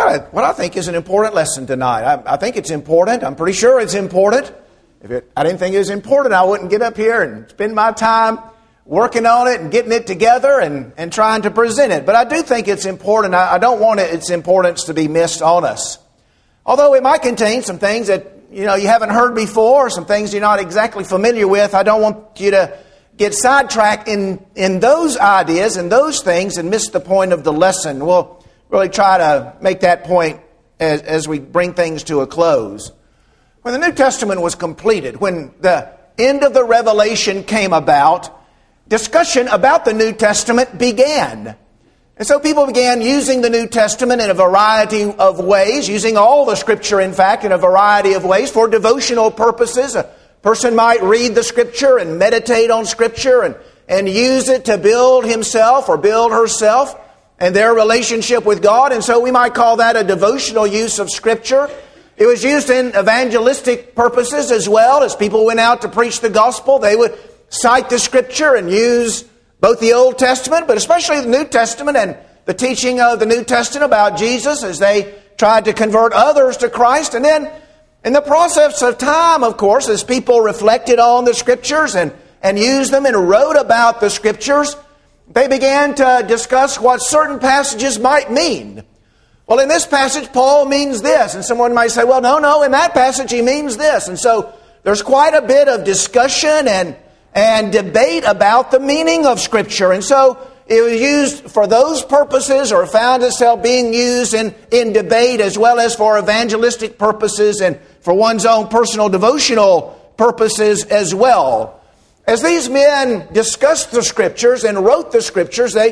got what I think is an important lesson tonight. I think it's important. I'm pretty sure it's important. If I didn't think it was important, I wouldn't get up here and spend my time working on it and getting it together and trying to present it. But I do think it's important. I don't want its importance to be missed on us. Although it might contain some things that you haven't heard before, some things you're not exactly familiar with, I don't want you to get sidetracked in those ideas and those things and miss the point of the lesson. We'll really try to make that point as we bring things to a close. When the New Testament was completed, when the end of the Revelation came about, discussion about the New Testament began. And so people began using the New Testament in a variety of ways, using all the Scripture, in fact, in a variety of ways for devotional purposes. A person might read the Scripture and meditate on Scripture and use it to build himself or build herself and their relationship with God. And so we might call that a devotional use of Scripture. It was used in evangelistic purposes as well. As people went out to preach the gospel, they would cite the Scripture and use both the Old Testament, but especially the New Testament and the teaching of the New Testament about Jesus as they tried to convert others to Christ. And then in the process of time, of course, as people reflected on the Scriptures and used them and wrote about the Scriptures, they began to discuss what certain passages might mean. Well, in this passage, Paul means this. And someone might say, well, no, in that passage he means this. And so there's quite a bit of discussion and debate about the meaning of Scripture. And so it was used for those purposes, or found itself being used in debate, as well as for evangelistic purposes and for one's own personal devotional purposes as well. As these men discussed the Scriptures and wrote the Scriptures, these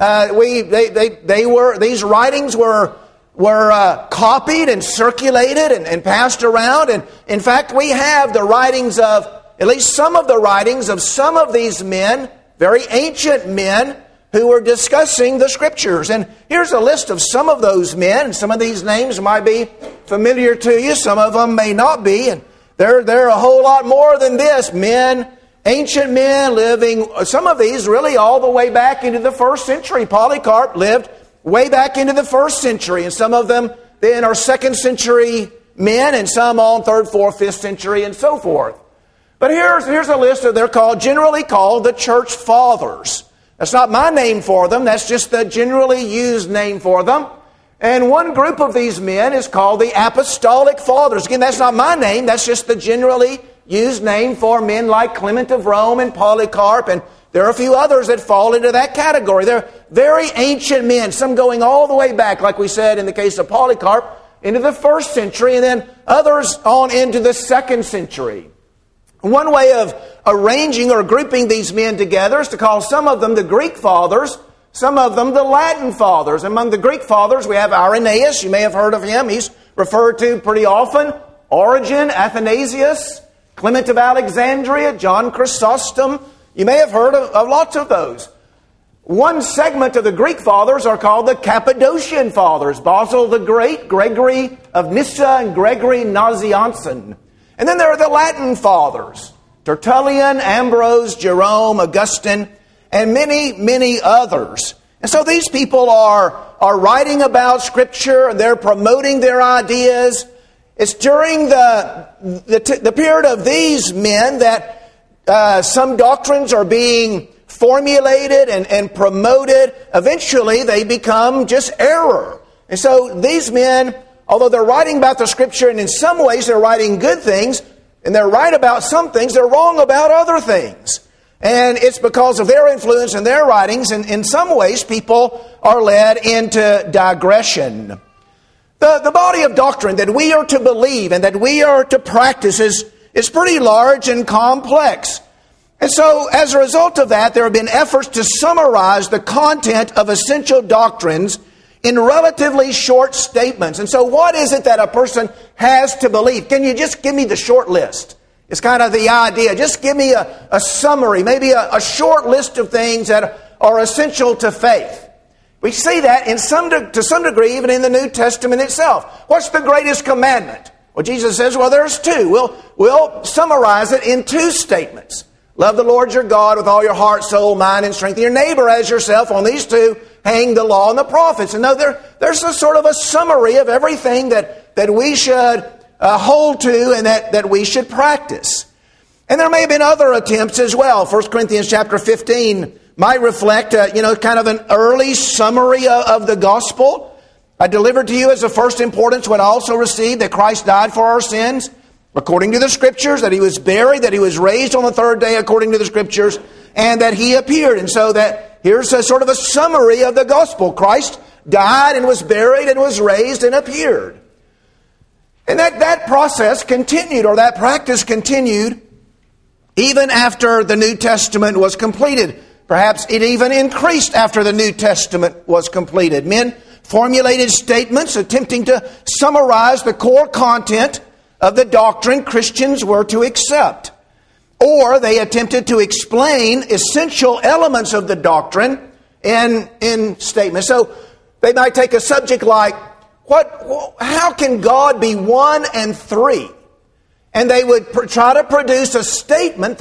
writings were copied and circulated and passed around. And in fact, we have the writings of, at least some of the writings of some of these men, very ancient men, who were discussing the Scriptures. And here's a list of some of those men. Some of these names might be familiar to you. Some of them may not be. And they're a whole lot more than this. Men, ancient men living, some of these really all the way back into the first century. Polycarp lived way back into the first century. And some of them then are second century men, and some on third, fourth, fifth century, and so forth. But here's a list of, they're generally called the Church Fathers. That's not my name for them. That's just the generally used name for them. And one group of these men is called the Apostolic Fathers. Again, that's not my name. That's just the generally used name for men like Clement of Rome and Polycarp. And there are a few others that fall into that category. They're very ancient men, some going all the way back, like we said in the case of Polycarp, into the first century, and then others on into the second century. One way of arranging or grouping these men together is to call some of them the Greek Fathers, some of them the Latin Fathers. Among the Greek Fathers, we have Irenaeus. You may have heard of him. He's referred to pretty often. Origen, Athanasius, Clement of Alexandria, John Chrysostom. You may have heard of lots of those. One segment of the Greek Fathers are called the Cappadocian Fathers. Basil the Great, Gregory of Nyssa, and Gregory Nazianzen. And then there are the Latin Fathers, Tertullian, Ambrose, Jerome, Augustine, and many, many others. And so these people are writing about Scripture, and they're promoting their ideas. It's during the period of these men that some doctrines are being formulated and promoted. Eventually they become just error. And so these men, although they're writing about the Scripture, and in some ways they're writing good things, and they're right about some things, they're wrong about other things. And it's because of their influence and their writings, and in some ways people are led into digression. The body of doctrine that we are to believe and that we are to practice is pretty large and complex. And so as a result of that, there have been efforts to summarize the content of essential doctrines in relatively short statements. And so what is it that a person has to believe? Can you just give me the short list? It's kind of the idea. Just give me a summary, maybe a short list of things that are essential to faith. We see that to some degree even in the New Testament itself. What's the greatest commandment? Well, Jesus says, there's two. We'll summarize it in two statements. Love the Lord your God with all your heart, soul, mind, and strength. Your neighbor as yourself. On these two, hang the law and the prophets. And no, there's a sort of a summary of everything that we should hold to and that we should practice. And there may have been other attempts as well. 1 Corinthians chapter 15 might reflect, kind of an early summary of the gospel. I delivered to you as of first importance what I also received, that Christ died for our sins, according to the Scriptures, that He was buried, that He was raised on the third day, according to the Scriptures, and that He appeared. And so that here's a sort of a summary of the gospel. Christ died and was buried and was raised and appeared. And that process continued, or that practice continued, even after the New Testament was completed. Perhaps it even increased after the New Testament was completed. Men formulated statements attempting to summarize the core content of the doctrine Christians were to accept. Or they attempted to explain essential elements of the doctrine in statements. So they might take a subject like, how can God be one and three? And they would try to produce a statement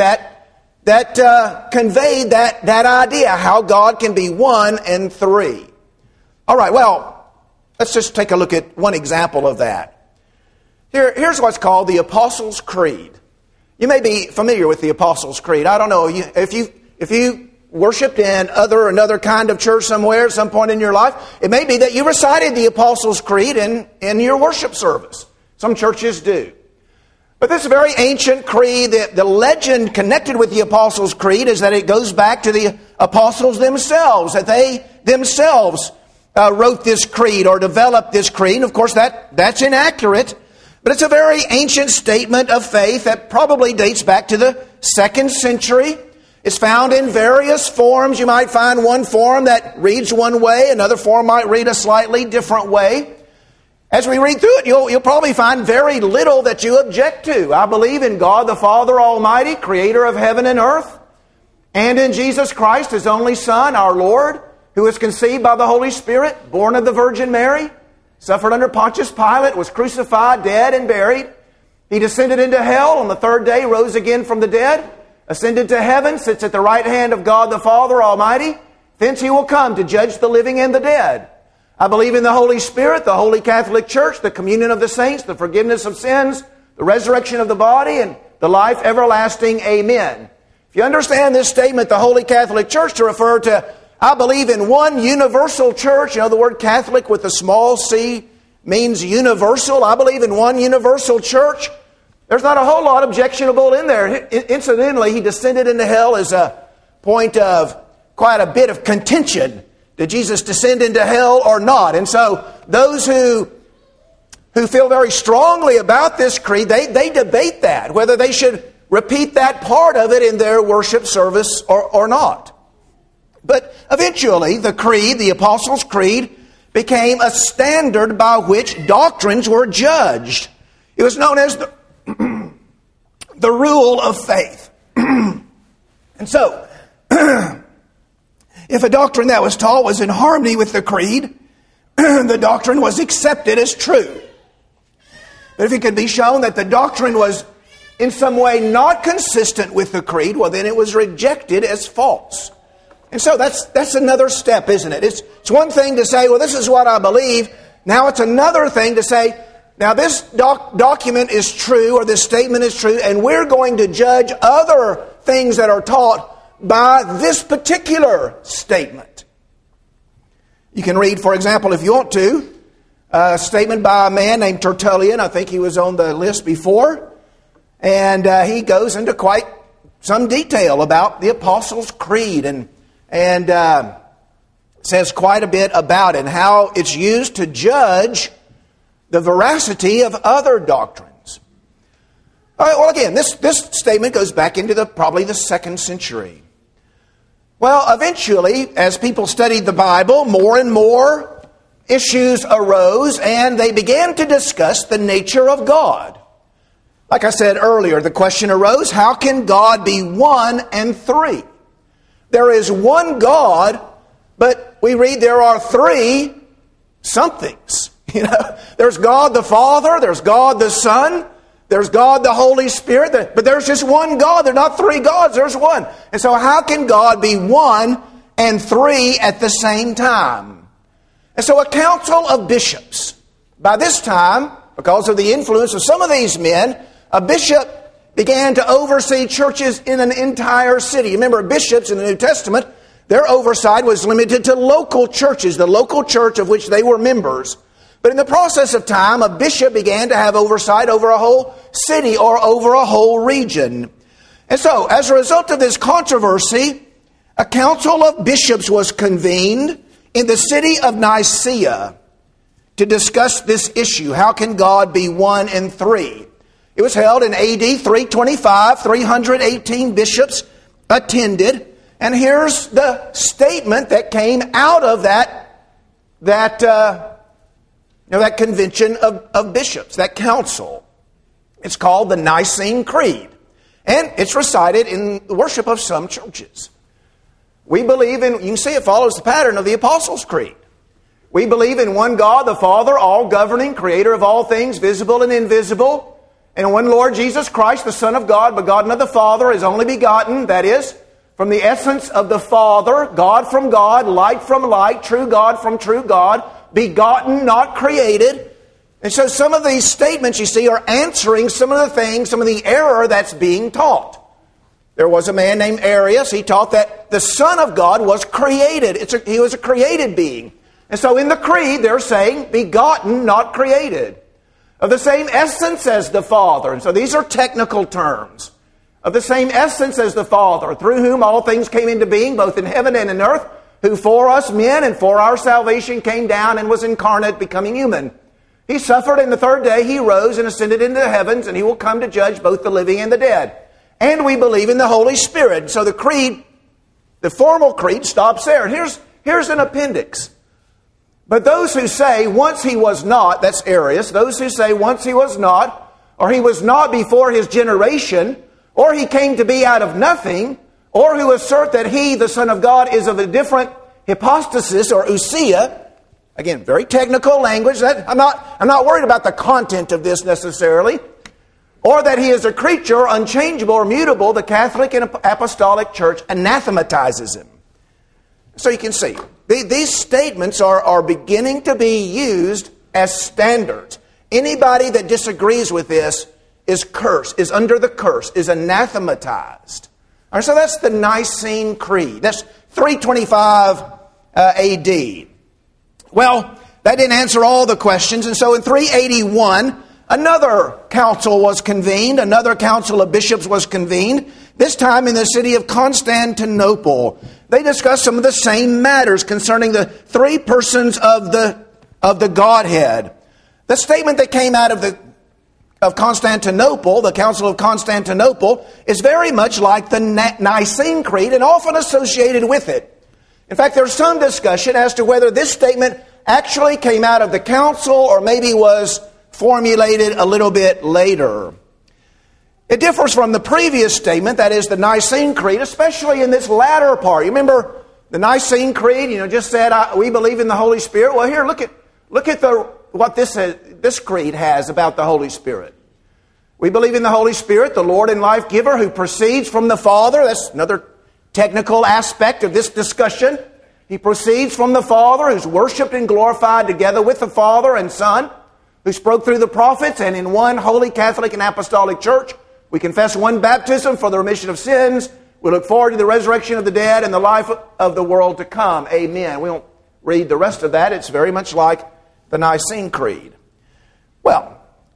that conveyed that idea, how God can be one and three. All right, well, let's just take a look at one example of that. Here's what's called the Apostles' Creed. You may be familiar with the Apostles' Creed. I don't know, if you worshiped in another kind of church somewhere at some point in your life, it may be that you recited the Apostles' Creed in your worship service. Some churches do. But this is a very ancient creed. The legend connected with the Apostles' Creed is that it goes back to the apostles themselves, that they themselves wrote this creed or developed this creed. And of course, that's inaccurate. But it's a very ancient statement of faith that probably dates back to the 2nd century. It's found in various forms. You might find one form that reads one way, another form might read a slightly different way. As we read through it, you'll probably find very little that you object to. I believe in God the Father Almighty, creator of heaven and earth, and in Jesus Christ, His only Son, our Lord, who was conceived by the Holy Spirit, born of the Virgin Mary, suffered under Pontius Pilate, was crucified, dead, and buried. He descended into hell, on the third day rose again from the dead, ascended to heaven, sits at the right hand of God the Father Almighty. Thence He will come to judge the living and the dead. I believe in the Holy Spirit, the Holy Catholic Church, the communion of the saints, the forgiveness of sins, the resurrection of the body, and the life everlasting. Amen. If you understand this statement, the Holy Catholic Church, to refer to, I believe in one universal church. You know, the word Catholic with a small c means universal. I believe in one universal church. There's not a whole lot objectionable in there. Incidentally, He descended into hell as a point of quite a bit of contention. Did Jesus descend into hell or not? And so those who feel very strongly about this creed, they debate that, whether they should repeat that part of it in their worship service or not. But eventually, the creed, the Apostles' Creed, became a standard by which doctrines were judged. It was known as the rule of faith. And so, if a doctrine that was taught was in harmony with the creed, the doctrine was accepted as true. But if it could be shown that the doctrine was in some way not consistent with the creed, well, then it was rejected as false. And so that's another step, isn't it? It's one thing to say, well, this is what I believe. Now it's another thing to say, now this document is true, or this statement is true, and we're going to judge other things that are taught by this particular statement. You can read, for example, if you want to, a statement by a man named Tertullian. I think he was on the list before. And he goes into quite some detail about the Apostles' Creed and says quite a bit about it and how it's used to judge the veracity of other doctrines. All right, well, again, this statement goes back into probably the 2nd century. Well, eventually, as people studied the Bible, more and more issues arose, and they began to discuss the nature of God. Like I said earlier, the question arose, how can God be one and three? There is one God, but we read there are three somethings. You know, there's God the Father, there's God the Son, there's God the Holy Spirit, but there's just one God. There are not three gods, there's one. And so how can God be one and 3 at the same time. And so a council of bishops. By this time, because of the influence of some of these men, a bishop began to oversee churches in an entire city. Remember, bishops in the New Testament, their oversight was limited to local churches, the local church of which they were members. But in the process of time, a bishop began to have oversight over a whole city or over a whole region. And so, as a result of this controversy, a council of bishops was convened in the city of Nicaea to discuss this issue. How can God be one and three? It was held in AD 325. 318 bishops attended. And here's the statement that came out of that convention of bishops, that council. It's called the Nicene Creed. And it's recited in the worship of some churches. We believe in, you can see it follows the pattern of the Apostles' Creed. We believe in one God, the Father, all-governing, creator of all things, visible and invisible. And one Lord Jesus Christ, the Son of God, begotten of the Father, is only begotten, that is, from the essence of the Father, God from God, light from light, true God from true God, begotten, not created. And so some of these statements, you see, are answering some of the things, some of the error that's being taught. There was a man named Arius. He taught that the Son of God was created. He was a created being. And so in the creed, they're saying, begotten, not created. Of the same essence as the Father. And so these are technical terms. Of the same essence as the Father, through whom all things came into being, both in heaven and in earth, who for us men and for our salvation came down and was incarnate, becoming human. He suffered, and the third day he rose and ascended into the heavens, and he will come to judge both the living and the dead. And we believe in the Holy Spirit. So the creed, the formal creed, stops there. And here's an appendix. But those who say, once he was not, that's Arius, those who say, once he was not, or he was not before his generation, or he came to be out of nothing, or who assert that he, the Son of God, is of a different hypostasis or ousia. Again, very technical language. I'm not worried about the content of this necessarily. Or that he is a creature, unchangeable or mutable. The Catholic and Apostolic Church anathematizes him. So you can see, these statements are beginning to be used as standards. Anybody that disagrees with this is cursed, is under the curse, is anathematized. All right, so that's the Nicene Creed. That's 325 AD. Well, that didn't answer all the questions. And so in 381, another council was convened. Another council of bishops was convened, this time in the city of Constantinople. They discussed some of the same matters concerning the three persons of the Godhead. The statement that came out of Constantinople, the Council of Constantinople, is very much like the Nicene Creed and often associated with it. In fact, there's some discussion as to whether this statement actually came out of the council or maybe was formulated a little bit later. It differs from the previous statement, that is the Nicene Creed, especially in this latter part. You remember the Nicene Creed, just said, we believe in the Holy Spirit. Well, here, look at what this creed has about the Holy Spirit. We believe in the Holy Spirit, the Lord and life giver, who proceeds from the Father. That's another technical aspect of this discussion. He proceeds from the Father, who's worshipped and glorified together with the Father and Son, who spoke through the prophets, and in one holy Catholic and Apostolic Church, we confess one baptism for the remission of sins. We look forward to the resurrection of the dead and the life of the world to come. Amen. We won't read the rest of that. It's very much like the Nicene Creed. Well,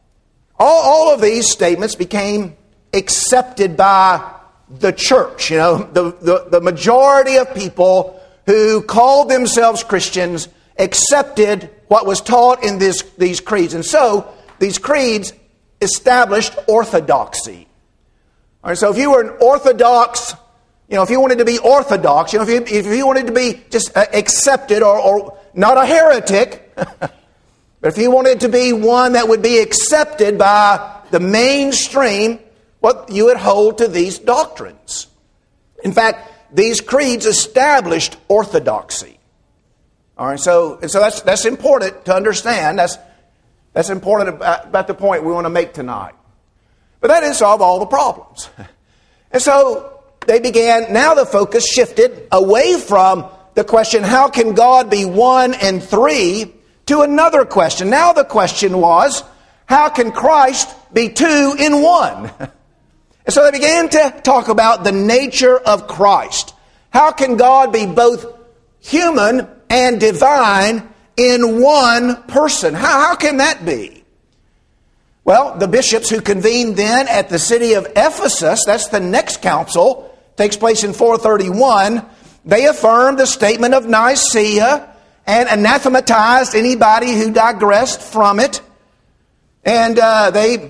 all of these statements became accepted by the church. The majority of people who called themselves Christians accepted what was taught in these creeds. And so, these creeds established orthodoxy. All right, so if you were an orthodox, if you wanted to be orthodox, if you wanted to be just accepted or not a heretic, but if you wanted to be one that would be accepted by the mainstream, what you would hold to these doctrines. In fact, these creeds established orthodoxy. All right, so that's important to understand. That's important about the point we want to make tonight. But that didn't solve all the problems. And so now the focus shifted away from the question, how can God be one and three, to another question. Now the question was, how can Christ be two in one? And so they began to talk about the nature of Christ. How can God be both human and divine in one person? How can that be? Well, the bishops who convened then at the city of Ephesus, that's the next council, takes place in 431, they affirmed the statement of Nicaea and anathematized anybody who digressed from it. And the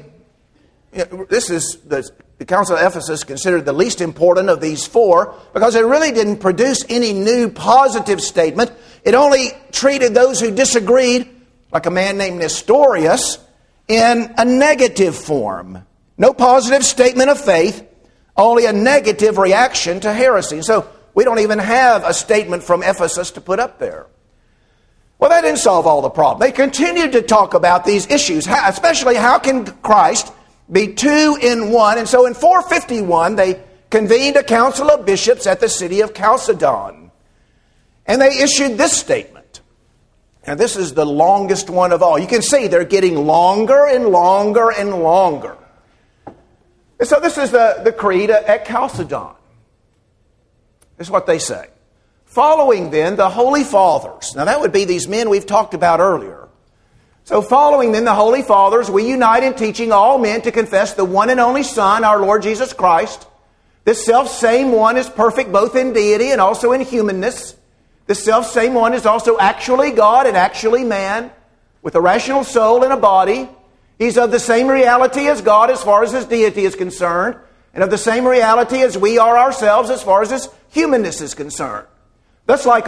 Council of Ephesus considered the least important of these four because it really didn't produce any new positive statement. It only treated those who disagreed, like a man named Nestorius, in a negative form. No positive statement of faith, only a negative reaction to heresy. So we don't even have a statement from Ephesus to put up there. Well, that didn't solve all the problem. They continued to talk about these issues, especially how can Christ be two in one. And so in 451, they convened a council of bishops at the city of Chalcedon. And they issued this statement. And this is the longest one of all. You can see they're getting longer and longer and longer. And so this is the creed at Chalcedon. This is what they say. Following then the Holy Fathers. Now that would be these men we've talked about earlier. So following then the Holy Fathers, we unite in teaching all men to confess the one and only Son, our Lord Jesus Christ. This self-same one is perfect both in deity and also in humanness. This self-same one is also actually God and actually man, with a rational soul and a body. He's of the same reality as God as far as his deity is concerned, and of the same reality as we are ourselves as far as his humanness is concerned. Thus like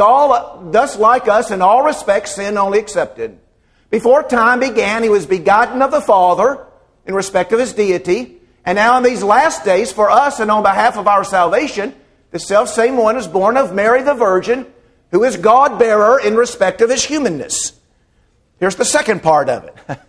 us in all respects, sin only excepted. Before time began, he was begotten of the Father in respect of his deity. And now in these last days, for us and on behalf of our salvation, the selfsame one is born of Mary the Virgin, who is God-bearer in respect of his humanness. Here's the second part of it.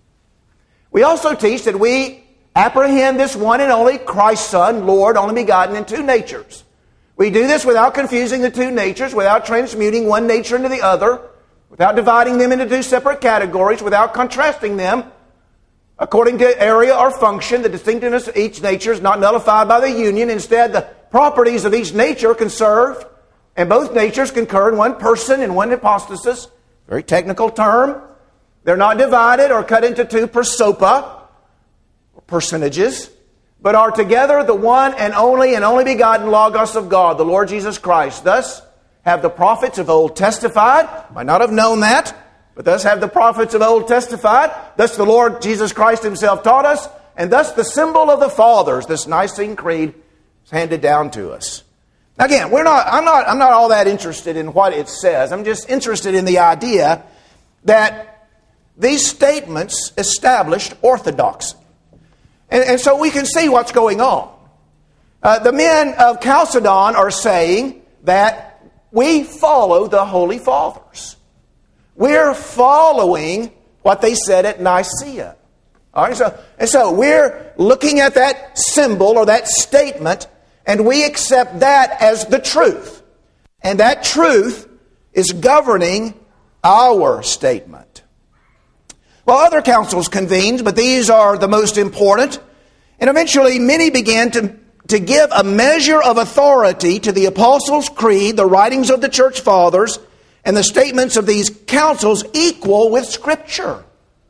We also teach that we apprehend this one and only Christ's Son, Lord, only begotten in two natures. We do this without confusing the two natures, without transmuting one nature into the other, without dividing them into two separate categories, without contrasting them according to area or function. The distinctiveness of each nature is not nullified by the union. Instead, the properties of each nature are conserved, and both natures concur in one person and one hypostasis. Very technical term. They're not divided or cut into two prosopa, or personages, but are together the one and only begotten Logos of God, the Lord Jesus Christ. Thus have the prophets of old testified. Might not have known that, but thus have the prophets of old testified. Thus the Lord Jesus Christ himself taught us, and thus the symbol of the fathers, this Nicene Creed, is handed down to us. Now again, I'm not all that interested in what it says. I'm just interested in the idea that these statements established orthodoxy. And so we can see what's going on. The men of Chalcedon are saying that we follow the Holy Fathers. We're following what they said at Nicaea. All right, so we're looking at that symbol or that statement, and we accept that as the truth. And that truth is governing our statement. Well, other councils convened, but these are the most important. And eventually many began to give a measure of authority to the Apostles' Creed, the writings of the Church Fathers, and the statements of these councils equal with Scripture.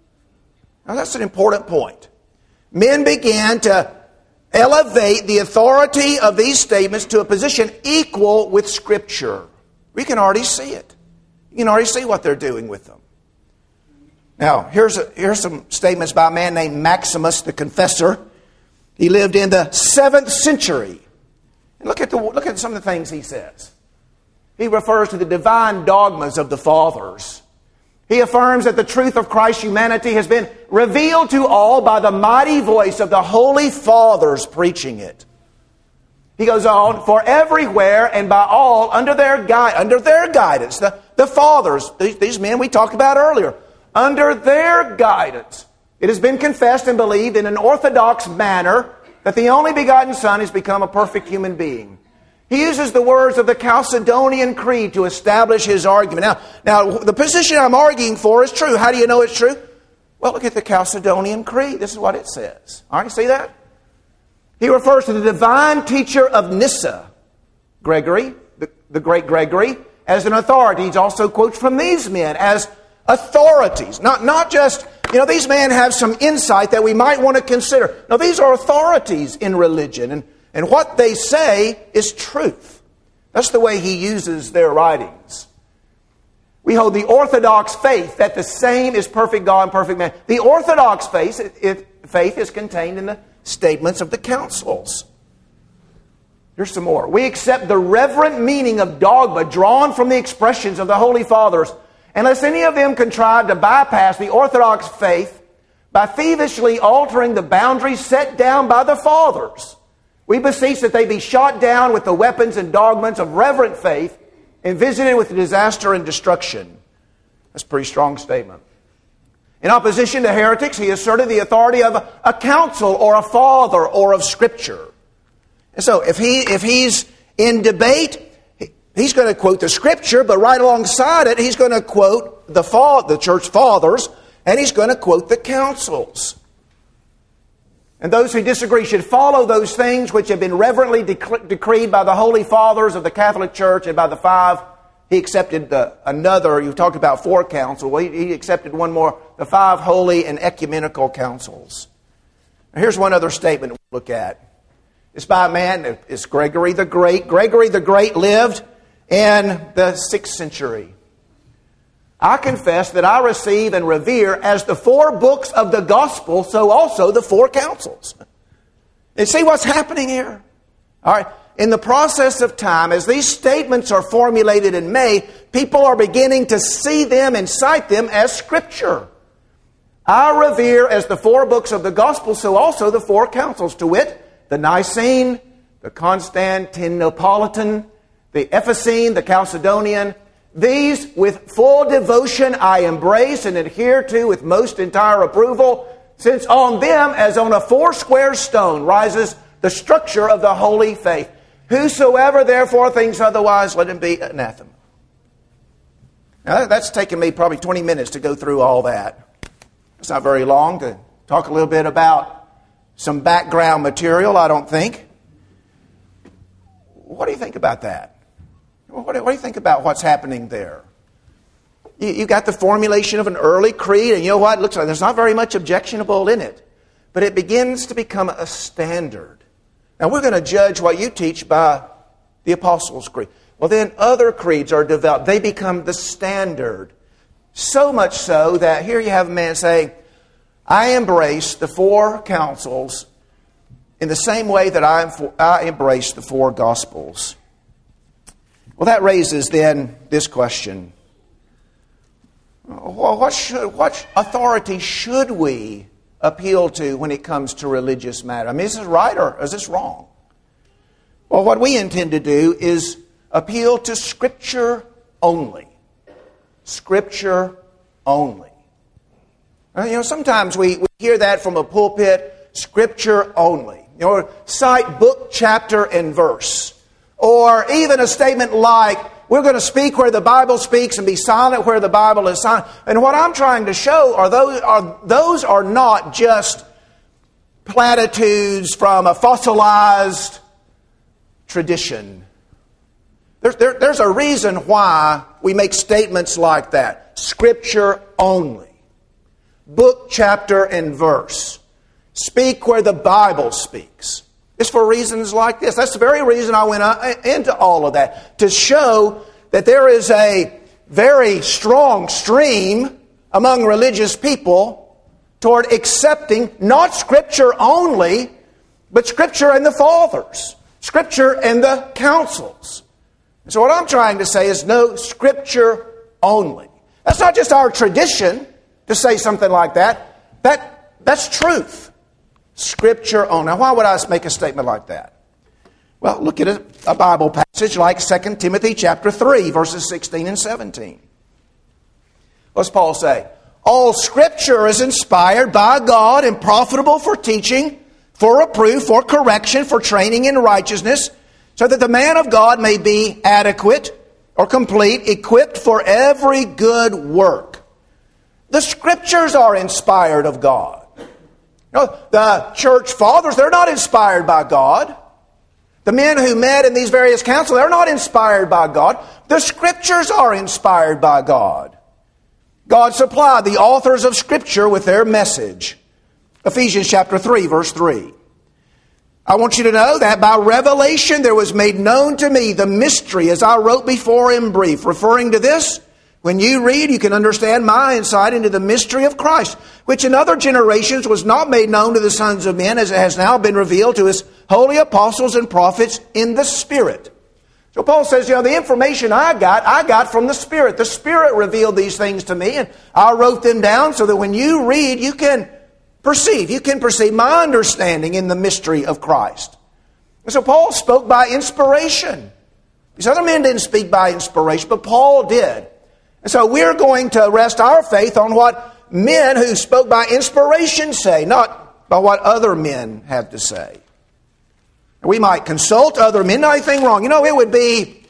Now that's an important point. Men began to elevate the authority of these statements to a position equal with Scripture. We can already see it. You can already see what they're doing with them. Now, here's some statements by a man named Maximus the Confessor. He lived in the 7th century. And look at some of the things he says. He refers to the divine dogmas of the Fathers. He affirms that the truth of Christ's humanity has been revealed to all by the mighty voice of the Holy Fathers preaching it. He goes on, for everywhere and by all under their guidance, the Fathers, these men we talked about earlier, under their guidance, it has been confessed and believed in an orthodox manner that the only begotten Son has become a perfect human being. He uses the words of the Chalcedonian Creed to establish his argument. Now, the position I'm arguing for is true. How do you know it's true? Well, look at the Chalcedonian Creed. This is what it says. All right, see that? He refers to the divine teacher of Nyssa, Gregory, the great Gregory, as an authority. He also quotes from these men as authorities. Not just, these men have some insight that we might want to consider. No, these are authorities in religion. And what they say is truth. That's the way he uses their writings. We hold the Orthodox faith that the same is perfect God and perfect man. The Orthodox faith is contained in the statements of the councils. Here's some more. We accept the reverent meaning of dogma drawn from the expressions of the Holy Fathers, unless any of them contrive to bypass the Orthodox faith by thievishly altering the boundaries set down by the Fathers. We beseech that they be shot down with the weapons and dogmas of reverent faith and visited with disaster and destruction. That's a pretty strong statement. In opposition to heretics, he asserted the authority of a council or a father or of Scripture. And so if he's in debate, he's going to quote the Scripture, but right alongside it, he's going to quote the church fathers, and he's going to quote the councils. And those who disagree should follow those things which have been reverently decreed by the Holy Fathers of the Catholic Church and by the five. He accepted another, you talked about four councils. Well, he accepted one more, the five holy and ecumenical councils. Now, here's one other statement we'll look at. It's by a man, it's Gregory the Great. Gregory the Great lived in the 6th century. I confess that I receive and revere as the 4 books of the gospel, so also the 4 councils. And see what's happening here? All right. In the process of time, as these statements are formulated and made, people are beginning to see them and cite them as Scripture. I revere as the 4 books of the gospel, so also the 4 councils, to wit, the Nicene, the Constantinopolitan, the Ephesine, the Chalcedonian. These, with full devotion, I embrace and adhere to with most entire approval, since on them, as on a 4 square stone, rises the structure of the holy faith. Whosoever therefore thinks otherwise, let him be anathema. Now, that's taken me probably 20 minutes to go through all that. It's not very long to talk a little bit about some background material, I don't think. What do you think about that? What do you think about what's happening there? You got the formulation of an early creed, and you know what? It looks like there's not very much objectionable in it. But it begins to become a standard. Now, we're going to judge what you teach by the Apostles' Creed. Well, then other creeds are developed. They become the standard. So much so that here you have a man saying, I embrace the 4 councils in the same way that I embrace the 4 gospels. Well, that raises then this question. Well, what authority should we appeal to when it comes to religious matter? I mean, is this right or is this wrong? Well, what we intend to do is appeal to Scripture only. Scripture only. Sometimes we hear that from a pulpit, Scripture only. Cite book, chapter, and verse. Or even a statement like, we're going to speak where the Bible speaks and be silent where the Bible is silent. And what I'm trying to show are those are not just platitudes from a fossilized tradition. There's a reason why we make statements like that. Scripture only. Book, chapter, and verse. Speak where the Bible speaks. It's for reasons like this. That's the very reason I went into all of that. To show that there is a very strong stream among religious people toward accepting not Scripture only, but Scripture and the Fathers. Scripture and the councils. And so what I'm trying to say is no, Scripture only. That's not just our tradition to say something like that. That's truth. Scripture only. Now, why would I make a statement like that? Well, look at a Bible passage like 2 Timothy chapter 3, verses 16 and 17. What's Paul say? All Scripture is inspired by God and profitable for teaching, for reproof, for correction, for training in righteousness, so that the man of God may be adequate or complete, equipped for every good work. The Scriptures are inspired of God. The church fathers, they're not inspired by God. The men who met in these various councils, they're not inspired by God. The Scriptures are inspired by God. God supplied the authors of Scripture with their message. Ephesians chapter 3, verse 3. I want you to know that by revelation there was made known to me the mystery, as I wrote before in brief. Referring to this, when you read, you can understand my insight into the mystery of Christ, which in other generations was not made known to the sons of men, as it has now been revealed to his holy apostles and prophets in the Spirit. So Paul says, the information I got from the Spirit. The Spirit revealed these things to me, and I wrote them down so that when you read, you can perceive my understanding in the mystery of Christ. And so Paul spoke by inspiration. These other men didn't speak by inspiration, but Paul did. And so we're going to rest our faith on what men who spoke by inspiration say, not by what other men have to say. We might consult other men, not anything wrong. It would be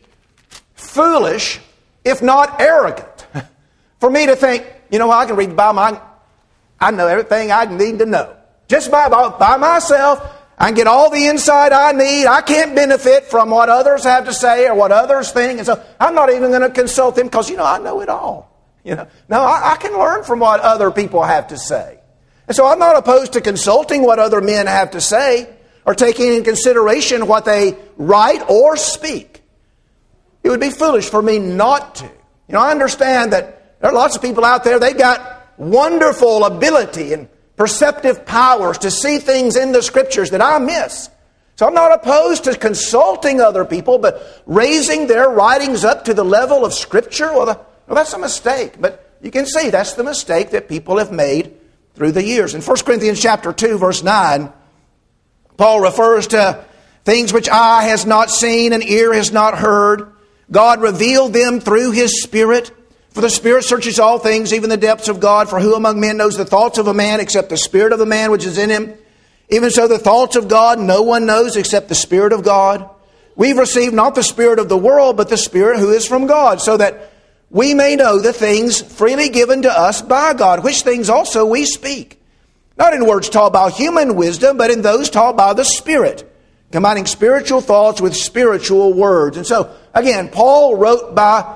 foolish, if not arrogant, for me to think, I can read the Bible, I know everything I need to know. Just by myself, I can get all the insight I need. I can't benefit from what others have to say or what others think. And so I'm not even going to consult them because, I know it all. No, I can learn from what other people have to say. And so I'm not opposed to consulting what other men have to say or taking into consideration what they write or speak. It would be foolish for me not to. I understand that there are lots of people out there, they've got wonderful ability and perceptive powers to see things in the Scriptures that I miss. So I'm not opposed to consulting other people, but raising their writings up to the level of Scripture, well, that's a mistake. But you can see that's the mistake that people have made through the years. In 1 Corinthians chapter 2, verse 9, Paul refers to things which eye has not seen and ear has not heard. God revealed them through His Spirit. For the Spirit searches all things, even the depths of God. For who among men knows the thoughts of a man except the spirit of the man which is in him? Even so the thoughts of God no one knows except the Spirit of God. We've received not the spirit of the world, but the Spirit who is from God, so that we may know the things freely given to us by God, which things also we speak. Not in words taught by human wisdom, but in those taught by the Spirit, combining spiritual thoughts with spiritual words. And so, again, Paul wrote by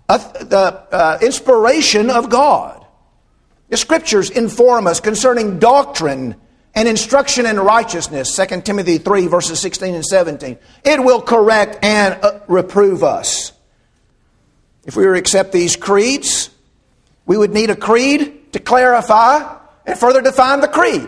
the inspiration of God. The Scriptures inform us concerning doctrine and instruction in righteousness, 2 Timothy 3, verses 16 and 17. It will correct and reprove us. If we were to accept these creeds, we would need a creed to clarify and further define the creed.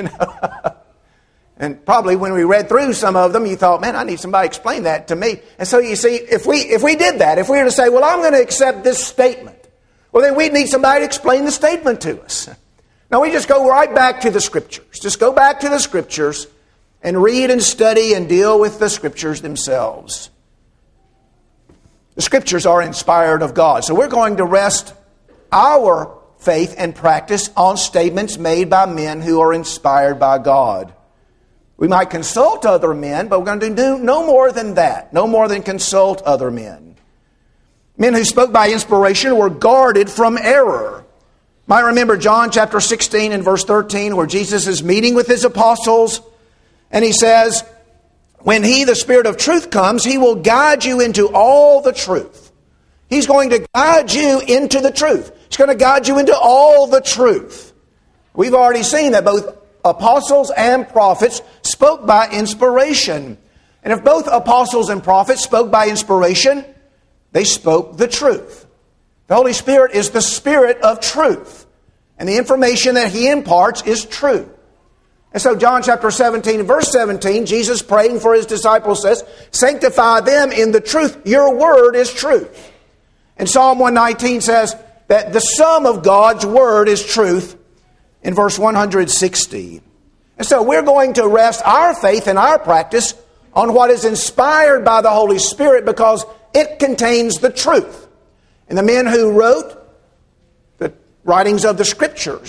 And probably when we read through some of them, you thought, man, I need somebody to explain that to me. And so you see, if we did that, if we were to say, well, I'm going to accept this statement, well, then we'd need somebody to explain the statement to us. Now, we just go right back to the Scriptures. Just go back to the Scriptures and read and study and deal with the Scriptures themselves. The Scriptures are inspired of God. So we're going to rest our faith and practice on statements made by men who are inspired by God. We might consult other men, but we're going to do no more than that. No more than consult other men. Men who spoke by inspiration were guarded from error. You might remember John chapter 16 and verse 13, where Jesus is meeting with His apostles, and He says, when He, the Spirit of truth, comes, He will guide you into all the truth. He's going to guide you into the truth. He's going to guide you into all the truth. We've already seen that both apostles and prophets spoke by inspiration. And if both apostles and prophets spoke by inspiration, they spoke the truth. The Holy Spirit is the Spirit of truth. And the information that He imparts is true. And so John chapter 17, verse 17, Jesus praying for His disciples says, sanctify them in the truth. Your word is truth. And Psalm 119 says that the sum of God's word is truth in verse 160. And so we're going to rest our faith and our practice on what is inspired by the Holy Spirit because it contains the truth. And the men who wrote the writings of the Scriptures,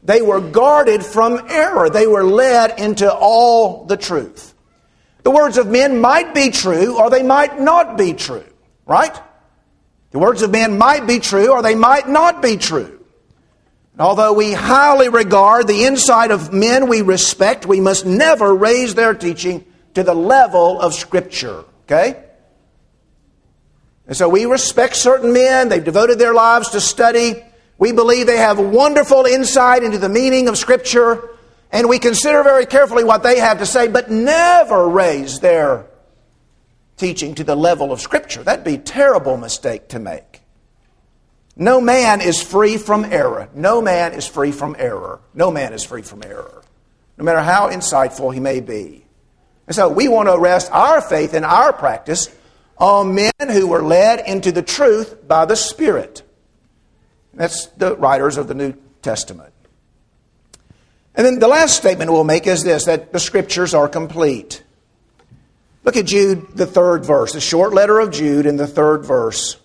They were guarded from error. They were led into all the truth. The words of men might be true or they might not be true, right? The words of men might be true or they might not be true. And although we highly regard the insight of men we respect, we must never raise their teaching to the level of Scripture, okay? And so we respect certain men. They've devoted their lives to study. We believe they have wonderful insight into the meaning of Scripture, and we consider very carefully what they have to say, but never raise their teaching to the level of Scripture. That'd be a terrible mistake to make. No man is free from error. No man is free from error. No man is free from error, no matter how insightful he may be. And so we want to rest our faith and our practice on men who were led into the truth by the Spirit. That's the writers of the New Testament. And then the last statement we'll make is this, that the Scriptures are complete. Look at Jude, the 3rd verse, the short letter of Jude in the 3rd verse.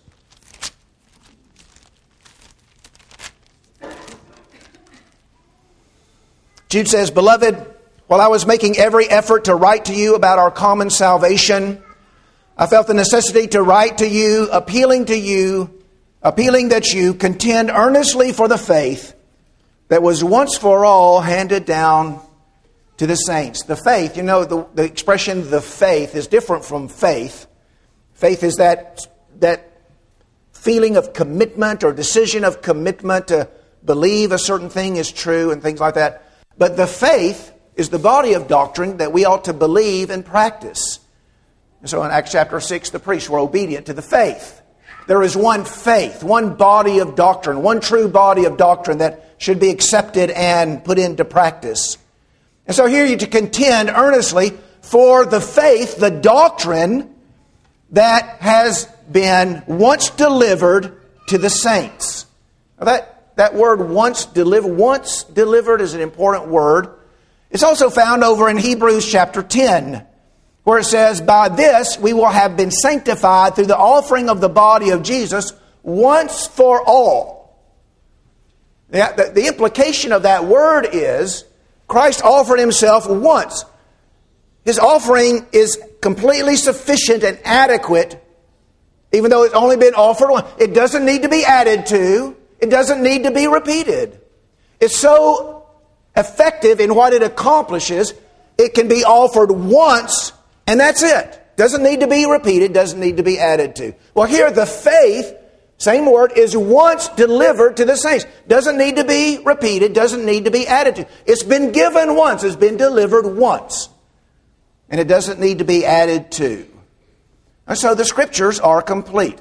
Jude says, "Beloved, while I was making every effort to write to you about our common salvation, I felt the necessity to write to you, appealing that you contend earnestly for the faith that was once for all handed down to the saints." The faith, the expression "the faith" is different from faith. Faith is that feeling of commitment or decision of commitment to believe a certain thing is true and things like that. But the faith is the body of doctrine that we ought to believe and practice. And so in Acts chapter 6, the priests were obedient to the faith. There is one faith, one body of doctrine, one true body of doctrine that should be accepted and put into practice. And so here you to contend earnestly for the faith, the doctrine that has been once delivered to the saints. Now that word once delivered is an important word. It's also found over in Hebrews chapter 10, where it says, "By this we will have been sanctified through the offering of the body of Jesus once for all." The implication of that word is Christ offered himself once. His offering is completely sufficient and adequate, even though it's only been offered once. It doesn't need to be added to. It doesn't need to be repeated. It's so effective in what it accomplishes, it can be offered once, and that's it. Doesn't need to be repeated, doesn't need to be added to. Well, here the faith, same word, is once delivered to the saints. Doesn't need to be repeated, doesn't need to be added to. It's been given once, it's been delivered once. And it doesn't need to be added to. And so the Scriptures are complete.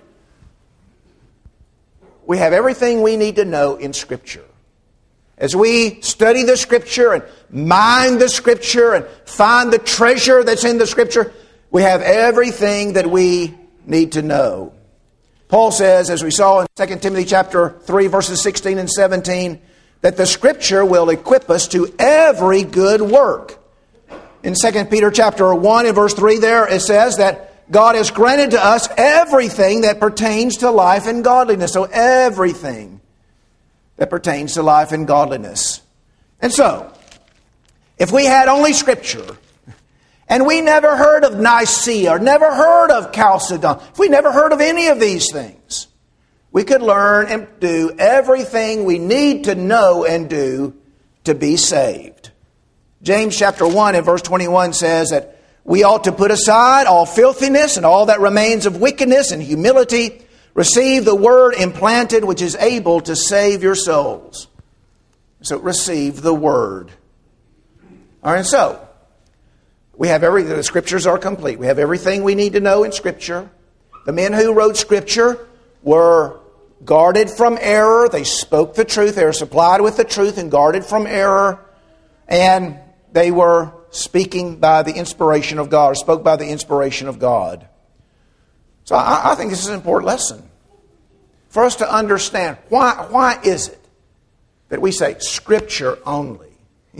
We have everything we need to know in Scripture. As we study the Scripture and mine the Scripture and find the treasure that's in the Scripture, we have everything that we need to know. Paul says, as we saw in 2 Timothy chapter 3, verses 16 and 17, that the Scripture will equip us to every good work. In 2 Peter chapter 1 and verse 3 there, it says that God has granted to us everything that pertains to life and godliness. So everything that pertains to life and godliness. And so, if we had only Scripture, and we never heard of Nicaea, or never heard of Chalcedon, if we never heard of any of these things, we could learn and do everything we need to know and do to be saved. James chapter 1 and verse 21 says that we ought to put aside all filthiness and all that remains of wickedness and humility. Receive the word implanted which is able to save your souls. So receive the word. All right, so we have the Scriptures are complete. We have everything we need to know in Scripture. The men who wrote Scripture were guarded from error. They spoke the truth. They were supplied with the truth and guarded from error. And they were speaking by the inspiration of God, or spoke by the inspiration of God. So I think this is an important lesson for us to understand. Why is it that we say Scripture only?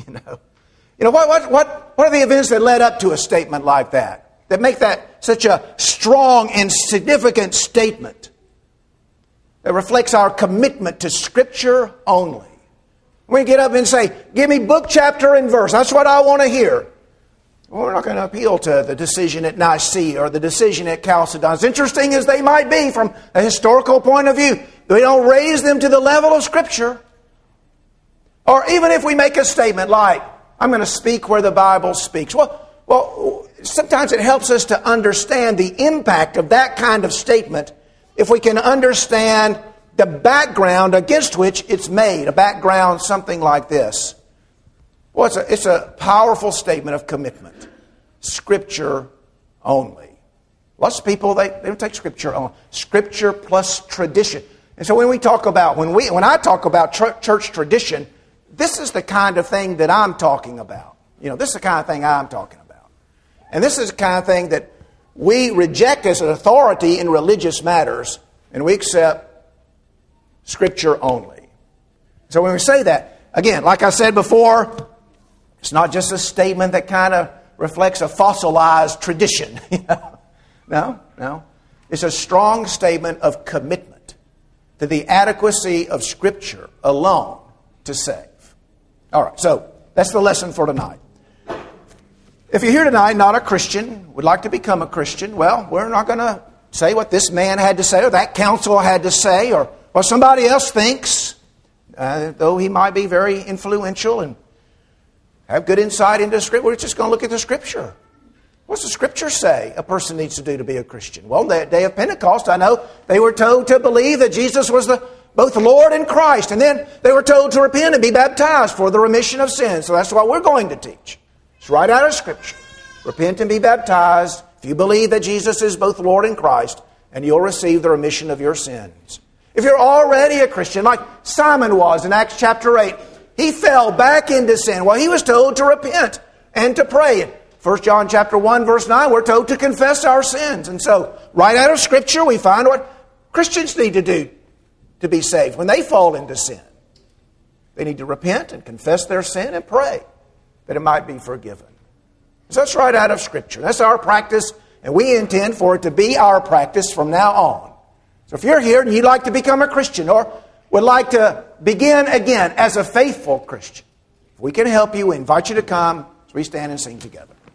What are the events that led up to a statement like that make that such a strong and significant statement that reflects our commitment to Scripture only? We get up and say, give me book, chapter, and verse. That's what I want to hear. Well, we're not going to appeal to the decision at Nicaea or the decision at Chalcedon. As interesting as they might be from a historical point of view, we don't raise them to the level of Scripture. Or even if we make a statement like, I'm going to speak where the Bible speaks. Well, sometimes it helps us to understand the impact of that kind of statement if we can understand the background against which it's made. A background, something like this. Well, it's a powerful statement of commitment. Scripture only. Lots of people, they don't take Scripture only. Scripture plus tradition. And so when I talk about church tradition, this is the kind of thing that I'm talking about. This is the kind of thing I'm talking about. And this is the kind of thing that we reject as an authority in religious matters, and we accept Scripture only. So when we say that, again, like I said before, it's not just a statement that kind of reflects a fossilized tradition. No. It's a strong statement of commitment to the adequacy of Scripture alone to save. All right, so that's the lesson for tonight. If you're here tonight, not a Christian, would like to become a Christian, well, we're not going to say what this man had to say or that council had to say or what somebody else thinks, though he might be very influential and have good insight into Scripture. We're just going to look at the Scripture. What's the Scripture say a person needs to do to be a Christian? Well, that day of Pentecost, I know they were told to believe that Jesus was both Lord and Christ. And then they were told to repent and be baptized for the remission of sins. So that's what we're going to teach. It's right out of Scripture. Repent and be baptized if you believe that Jesus is both Lord and Christ, and you'll receive the remission of your sins. If you're already a Christian, like Simon was in Acts chapter 8, he fell back into sin. Well, he was told to repent and to pray. In 1 John chapter 1, verse 9, we're told to confess our sins. And so, right out of Scripture, we find what Christians need to do to be saved when they fall into sin. They need to repent and confess their sin and pray that it might be forgiven. So that's right out of Scripture. That's our practice, and we intend for it to be our practice from now on. So if you're here and you'd like to become a Christian or would like to begin again as a faithful Christian, if we can help you, we invite you to come as we stand and sing together.